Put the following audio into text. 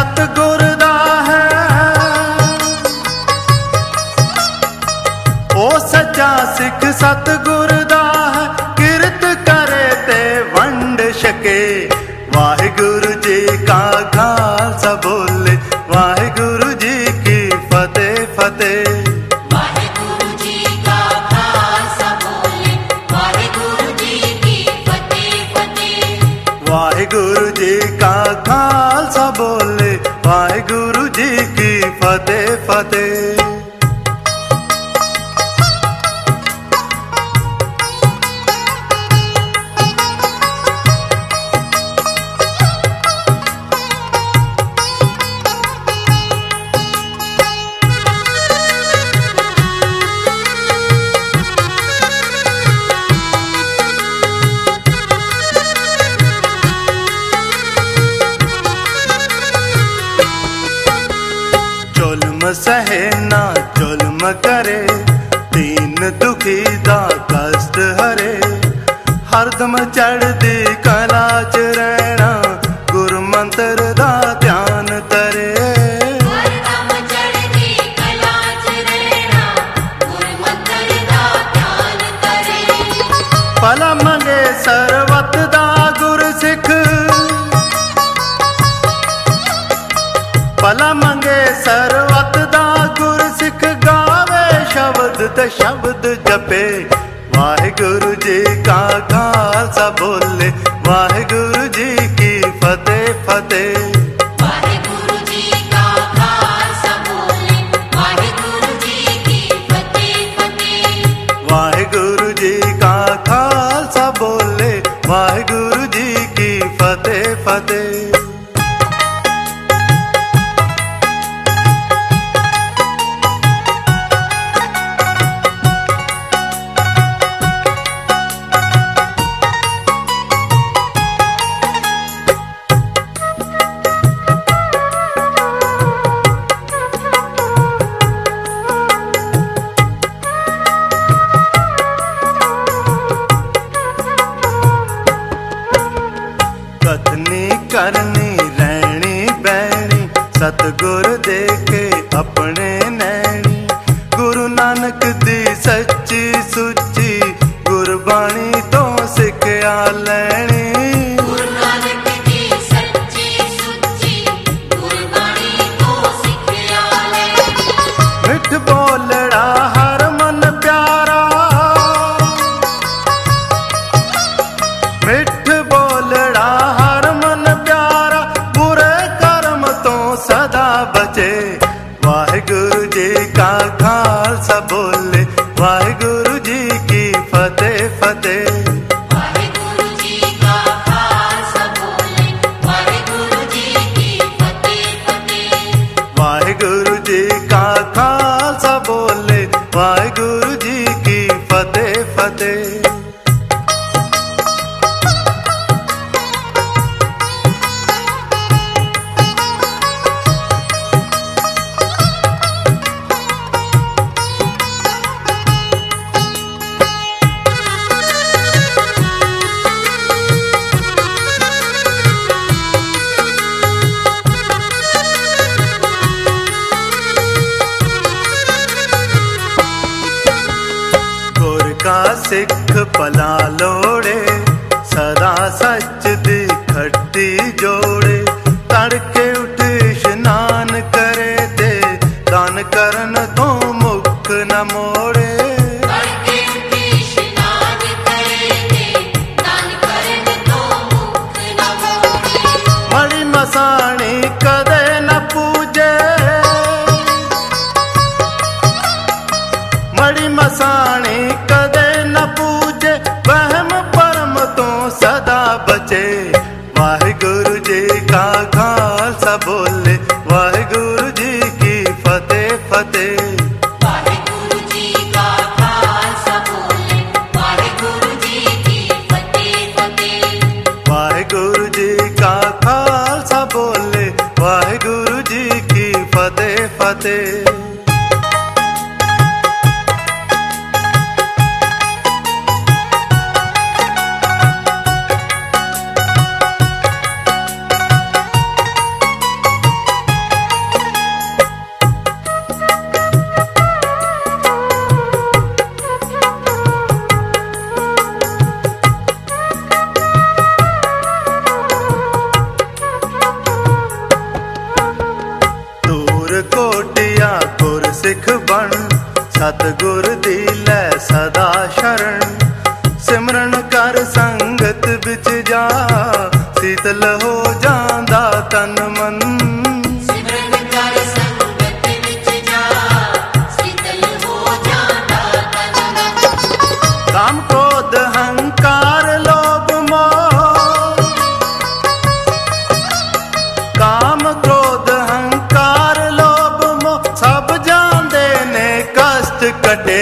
सतगुर दा है, ओ सच्चा सिख सतगुर दा है। किरत करे ते वंड छके, वाहिगुरु जी का खालसा बोले, वाहिगुरु जी की फतेह फतेह। वाहिगुरु जी का खालसा बोले, वाहिगुरु जी की फतेह फतेह। वाहिगुरु जी का खालसा बोले, वाहिगुरु जी की फतेह फतेह। जुल्म सहे ना जुल्म करे, दीन दुखी दा कष्ट हरे। हरदम चढ़दी कला च रहना, गुरु मंत्र दा ध्यान तरे। हरदम चढ़दी कला च रहना, गुरु मंत्र दा ध्यान करे। भला मंगे सरवत दा गुर सिख, भला मंगे सरवत दा गुर सिख। गावे शब्द ते शब्द जपे, वाहिगुरु जी का खालसा बोले, वाहिगुरु जी की फतेह फतेह। वाहिगुरु जी का खालसा बोले, वाहिगुरु जी की फतेह फतेह। वाहिगुरु जी का खालसा बोले, वाहिगुरु जी की फतेह फतेह। कथनी करनी रहनी बैणी, सतगुर देखे अपने नैनी। गुरु नानक दी सच्ची सुच्ची, गुरबाणी तो सिखया लैनी। गुरु नानक दी सच्ची सुच्ची, गुरबाणी तो सिखया लैनी। मिठ बोलड़ा हर मन प्यारा, मिठ बोलड़ा हर मन प्यारा। बुरे कर्म तो सदा बचे, वाहिगुरु जी का खालसा बोले, वाहिगुरु जी की फतेह फतेह। वाहिगुरु जी का खालसा बोले, वाहिगुरु जी की फतेह फतेह। वाहिगुरु जी का खालसा बोले, वाहिगुरु जी की फतेह फतेह। गुर का सिख भला लोड़े, सदा सच दी खट्टी जोड़े। तड़के उठ स्नान करे ते, दान करन तो मुख न मोड़े। तड़के उठ स्नान करे ते, दान करन तो मुख न मोड़े। मड़ी मसाणी कदे न पूजे, मड़ी मसाणी कदे न पूजे। वहम परम तो सदा बचे, वाहिगुरु जी का खालसा बोले, वाहिगुरु जी की फतेह फतेह। वाहिगुरु जी का खालसा बोले, वाहिगुरु जी की फतेह फतेह। वाहिगुरु जी का खालसा बोले, वाहिगुरु जी की फतेह फतेह। सिख बन सतगुर दी लै सदा शरण। सिमरन कर संगत बिच जा शीतल हो जांदा तन मन। सिमरन कर संगत विच जा शीतल हो जांदा तन मन। काम क्रोध हंकार लोभ मोह, काम क्रोध हंकार लोभ मोह सब जांदे ने कष्ट कटे।